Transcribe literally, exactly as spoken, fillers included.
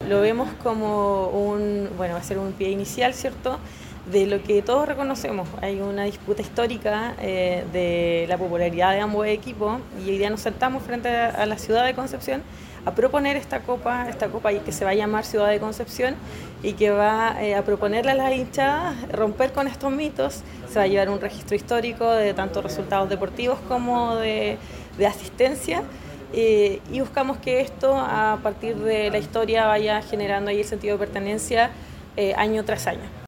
lo vemos como un, bueno, va a ser un pie inicial, ¿cierto?, de lo que todos reconocemos. Hay una disputa histórica eh, de la popularidad de ambos equipos y hoy día nos sentamos frente a, a la ciudad de Concepción a proponer esta copa, esta copa que se va a llamar Ciudad de Concepción y que va eh, a proponerle a las hinchadas romper con estos mitos. Se va a llevar un registro histórico de tanto resultados deportivos como de, de asistencia. Eh, y buscamos que esto, a partir de la historia, vaya generando ahí el sentido de pertenencia eh, año tras año.